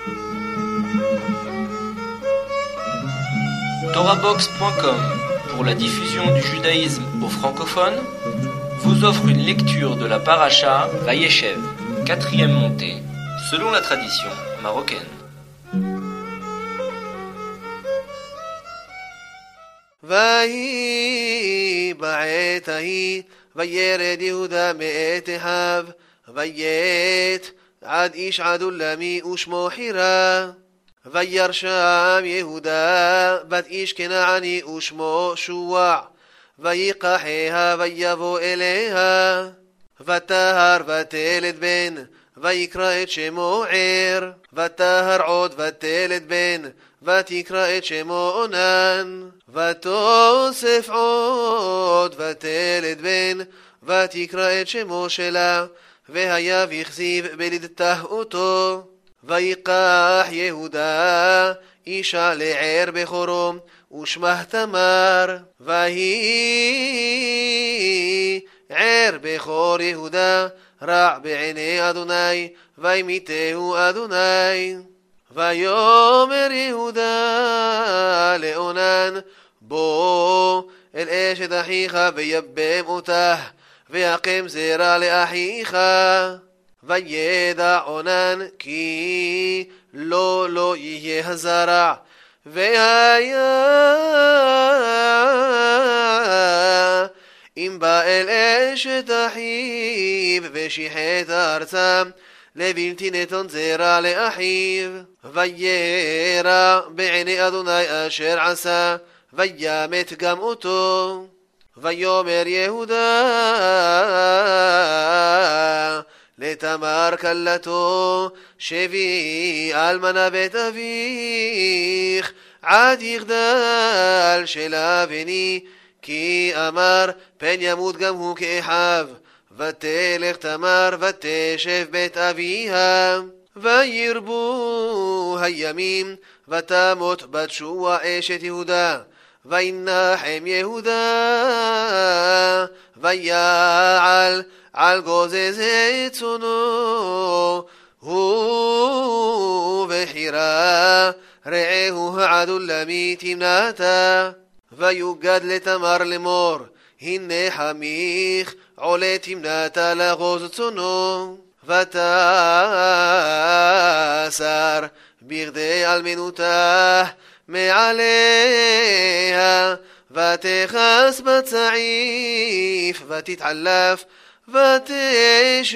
Torabox.com, pour la diffusion du judaïsme aux francophones, vous offre une lecture de la paracha Vayeshev, 4e montée, selon la tradition marocaine. ויהי בעת ההיא וירד יהודה מאת אחיו ויית עד איש עדולמי ושמו חירה וירא שם יהודה בת איש כנעני ושמו שוע ויקחיה ויבוא אליה ותהר ותלד בן ויקרא את שמו ער ותהר עוד ותלד בן ותקרא את שמו אונן ותוסף עוד ותלד בן ותקרא את שמו שלה והיה וכזיב בלידתה אותו ויקח יהודה אישה לער בכורו ושמה תמר ויהי ער בכור יהודה רע בעיני אדוני וימיתהו אדוני ויאמר יהודה לאונן בוא אל אשת אחיך ויבם אותה והקם זרע לאחיך וידע אונן כי לא יהיה הזרע והיה אם בא אל אשת אחיו ושיחת ארצה לבלתי נתון זרע לאחיו וירא בעיני אדוני אשר עשה וימת גם אותו ויאמר יהודה לתמר כלתו שבי אלמנה בית אביך עד יגדל שלה בני כי אמר פן ימות גם הוא כאחיו ותלך תמר ותשב בית אביה וירבו הימים ותמות בת שוע אשת יהודה וינחם יהודה ויעל על גוזזי צונו הוא וחירה רעהו העדולמי תמנתה ויוגד לתמר לאמור הנה חמיך עולה תמנתה לגוז צונו ותאסר בגדי אלמנותה מעליה ותכס בצעיף ותתעלף ותשב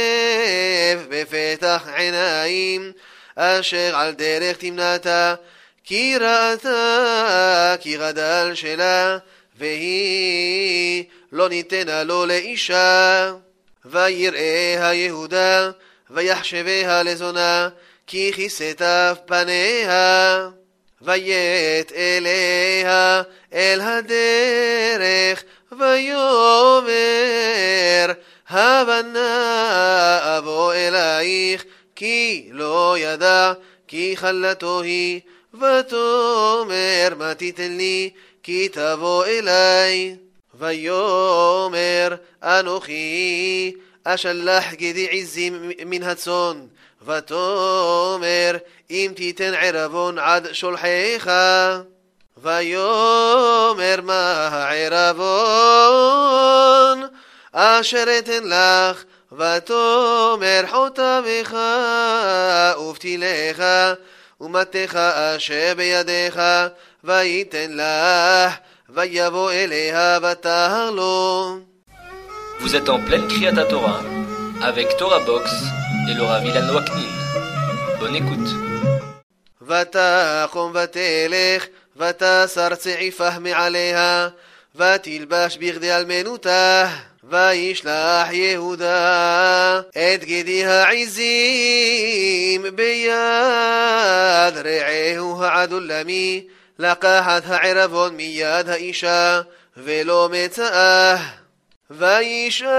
בפתח עיניים אשר על דרך תמנתה כי ראתה כי גדל שלה והיא לא ניתנה לו לאישה ויראה יהודה ויחשביה לזונה כי כיסתה פניה ויית אליה אל הדרך ויאמר הבנה אבוא אלייך כי לא ידע כי חלתו היא ותאמר מה תיתן לי כי תבוא אלי ויאמר אנוכי אשלח גדי עזים מן הצאן ותאמר אם תיתן ערבון עד שולחיך ויאמר מה הערבון אשר אתן לך ותאמר חוטמך ופתילך ומתך אשר בידיך ויתן לך ויבוא אליה ותהר לו. Vous êtes en pleine Kriyat Torah avec Torah Box et le Rav Ilan Waknin. Bonne écoute. ותקום ותלך ותסר צעיפה מעליה ותלבש בגדי אלמנותה וישלח יהודה את גדי העזים ביד רעהו העדולמי לקחת הערבון מיד האישה ולא מצאה וישאל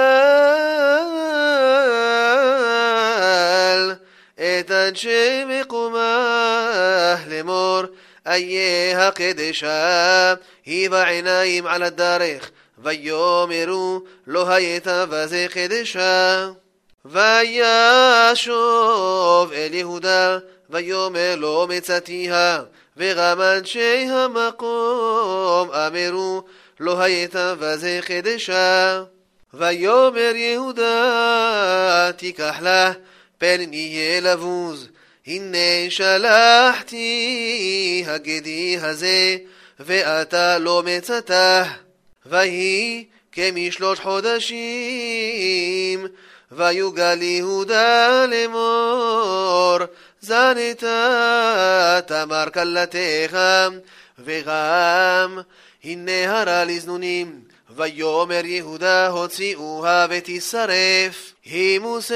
את אנשי מקומה לאמור איה הקדשה היא בעיניים על הדרך ויאמרו לא הייתה בזה קדשה וישוב אל יהודה ויאמר לו מצאתיה וגם אנשי המקום אמרו לא הייתה בזה חדשה. ויאמר יהודה תיקח לה פן נהיה לבוז, הנה שלחתי הגדי הזה ואתה לא מצאתה. ויהי כ3 חודשים ויוגל יהודה לאמור זנת תמר כלתך וגם הנה הרע לזנונים. ויאמר יהודה הוציאוה ותשרף, היא מוסת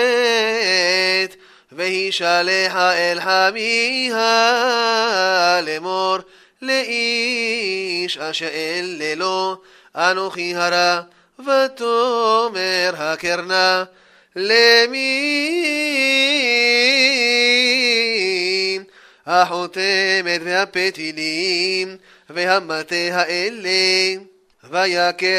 והיא שלחה אל חמיה לאמור לאיש אשר ללא אנוכי הרע. ותאמר הקרנה למי החותמת והפתילים והמטה האלה. ויקר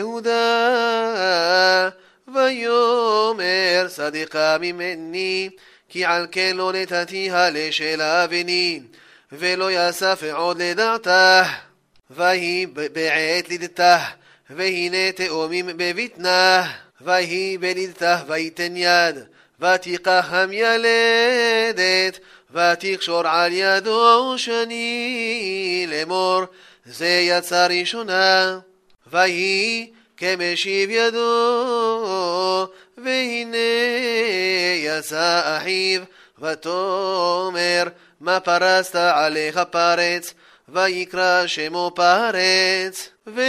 יהודה ויאמר צדקה ממני כי על כן לא נתתיה לשלה בני ולא יסף עוד לדעתה. ויהי בעת לידתה והנה תאומים בבטנה. ויהי בלידתה ויתן יד ותיקח המילדת ותקשור על ידו שני לאמור זה יצא ראשונה. ויהי כמשיב ידו והנה יצא אחיו ותאמר מה פרסת עליך פרץ, ויקרא שמו פרץ.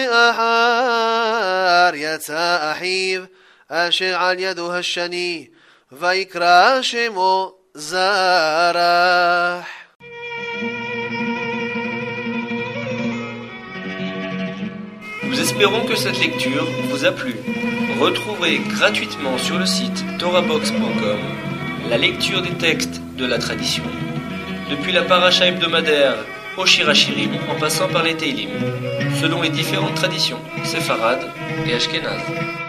ואחר יצא אחיו אשר על ידו השני ויקרא שמו זרח. Nous espérons que cette lecture vous a plu. Retrouvez gratuitement sur le site torahbox.com la lecture des textes de la tradition, depuis la paracha hebdomadaire au Shirachirim en passant par les Teilim, selon les différentes traditions séfarades et ashkénazes.